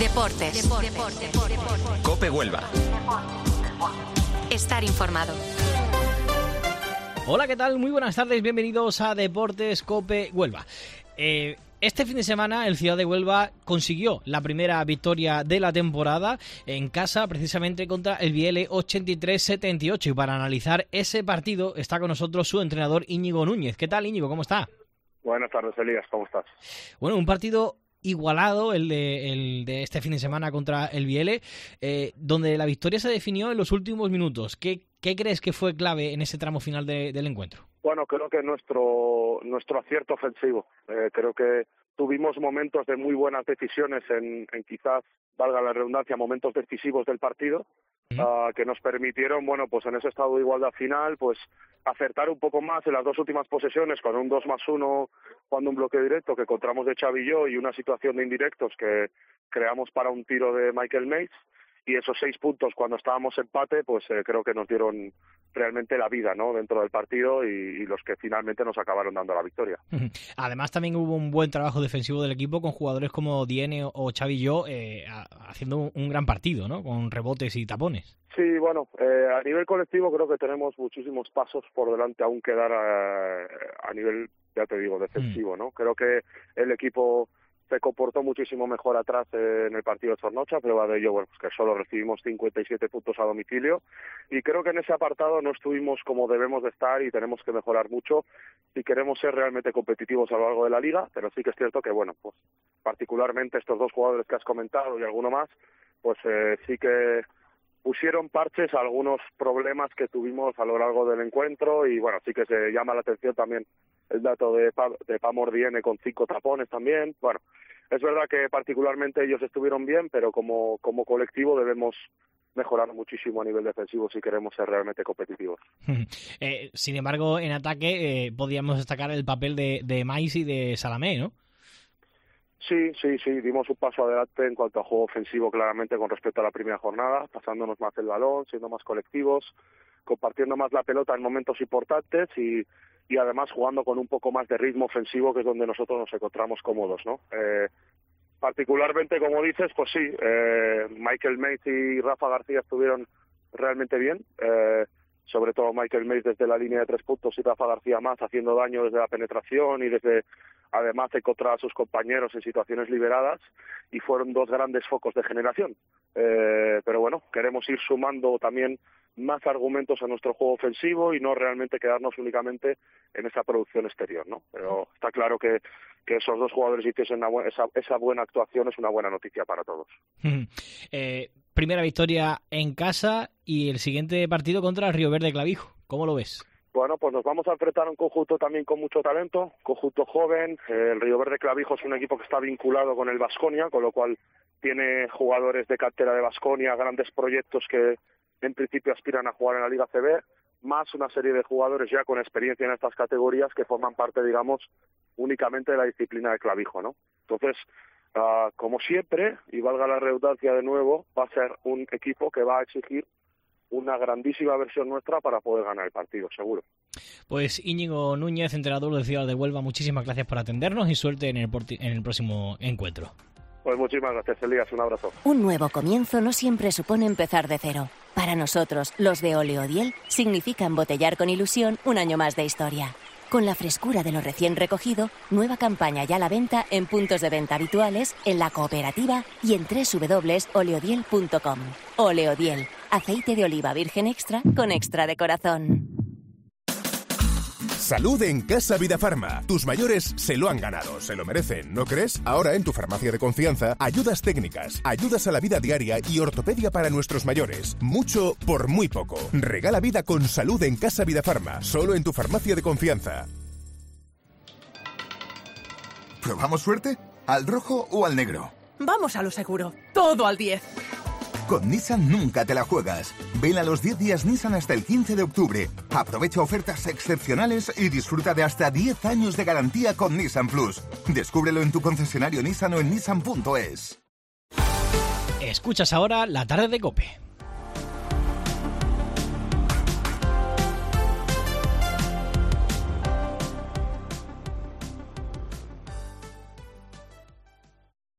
Deportes. COPE Huelva. Estar informado. Hola, ¿qué tal? Muy buenas tardes, bienvenidos a Deportes COPE Huelva. Este fin de semana el Ciudad de Huelva consiguió la primera victoria de la temporada en casa, precisamente contra el Vielle 83-78. Y para analizar ese partido está con nosotros su entrenador Íñigo Núñez. ¿Qué tal, Íñigo? ¿Cómo está? Buenas tardes, Elías. ¿Cómo estás? Bueno, un partido igualado el de este fin de semana contra el Vielle, donde la victoria se definió en los últimos minutos. ¿Qué crees que fue clave en ese tramo final del encuentro? Bueno, creo que nuestro acierto ofensivo. Creo que tuvimos momentos de muy buenas decisiones en quizás, valga la redundancia, momentos decisivos del partido, que nos permitieron, bueno, pues en ese estado de igualdad final, pues acertar un poco más en las dos últimas posesiones con un 2+1 cuando un bloque directo que encontramos de Xavi y yo y una situación de indirectos que creamos para un tiro de Michael Mays. Y esos 6 puntos cuando estábamos empate, pues creo que nos dieron realmente la vida, ¿no?, dentro del partido y los que finalmente nos acabaron dando la victoria. Además también hubo un buen trabajo defensivo del equipo con jugadores como Diene o Xavi y yo haciendo un gran partido, ¿no?, con rebotes y tapones. Sí, bueno, a nivel colectivo creo que tenemos muchísimos pasos por delante aún que dar a nivel, ya te digo, defensivo, ¿no? Creo que el equipo se comportó muchísimo mejor atrás en el partido de Zornocha, prueba de ello, bueno, pues que solo recibimos 57 puntos a domicilio, y creo que en ese apartado no estuvimos como debemos de estar y tenemos que mejorar mucho si queremos ser realmente competitivos a lo largo de la liga, pero sí que es cierto que, bueno, pues particularmente estos dos jugadores que has comentado y alguno más, pues sí que pusieron parches a algunos problemas que tuvimos a lo largo del encuentro y, bueno, sí que se llama la atención también el dato de Pamor Diene con 5 tapones también. Bueno, es verdad que particularmente ellos estuvieron bien, pero como colectivo debemos mejorar muchísimo a nivel defensivo si queremos ser realmente competitivos. Sin embargo, en ataque podíamos destacar el papel de Mais y de Salamé, ¿no? Sí, dimos un paso adelante en cuanto a juego ofensivo claramente con respecto a la primera jornada, pasándonos más el balón, siendo más colectivos, compartiendo más la pelota en momentos importantes y además jugando con un poco más de ritmo ofensivo, que es donde nosotros nos encontramos cómodos, ¿no? Particularmente, como dices, pues sí, Michael Mays y Rafa García estuvieron realmente bien, sobre todo Michael Mays desde la línea de 3 puntos y Rafa García más haciendo daño desde la penetración y desde además encontrar a sus compañeros en situaciones liberadas, y fueron 2 grandes focos de generación. Pero bueno, queremos ir sumando también más argumentos a nuestro juego ofensivo y no realmente quedarnos únicamente en esa producción exterior, ¿no? Pero está claro que esos dos jugadores hiciesen esa buena actuación es una buena noticia para todos. Primera victoria en casa y el siguiente partido contra el Río Verde Clavijo. ¿Cómo lo ves? Bueno, pues nos vamos a enfrentar a un conjunto también con mucho talento, conjunto joven. El Río Verde Clavijo es un equipo que está vinculado con el Baskonia, con lo cual tiene jugadores de cantera de Baskonia, grandes proyectos que en principio aspiran a jugar en la Liga CB, más una serie de jugadores ya con experiencia en estas categorías que forman parte, digamos, únicamente de la disciplina de Clavijo, ¿no? Entonces, como siempre, y valga la redundancia de nuevo, va a ser un equipo que va a exigir una grandísima versión nuestra para poder ganar el partido, seguro. Pues Íñigo Núñez, entrenador del Ciudad de Huelva, muchísimas gracias por atendernos y suerte en el próximo encuentro. Pues muchísimas gracias, Elías, un abrazo. Un nuevo comienzo no siempre supone empezar de cero. Para nosotros, los de Oleodiel, significa embotellar con ilusión un año más de historia. Con la frescura de lo recién recogido, nueva campaña ya a la venta en puntos de venta habituales, en la cooperativa y en www.oleodiel.com. Oleodiel, aceite de oliva virgen extra con extra de corazón. Salud en Casa Vidafarma. Tus mayores se lo han ganado, se lo merecen, ¿no crees? Ahora en tu farmacia de confianza, ayudas técnicas, ayudas a la vida diaria y ortopedia para nuestros mayores. Mucho por muy poco. Regala vida con salud en Casa Vidafarma, solo en tu farmacia de confianza. ¿Probamos suerte? ¿Al rojo o al negro? Vamos a lo seguro. Todo al 10. Con Nissan nunca te la juegas. Ven a los 10 días Nissan hasta el 15 de octubre. Aprovecha ofertas excepcionales y disfruta de hasta 10 años de garantía con Nissan Plus. Descúbrelo en tu concesionario Nissan o en nissan.es. Escuchas ahora La Tarde de COPE.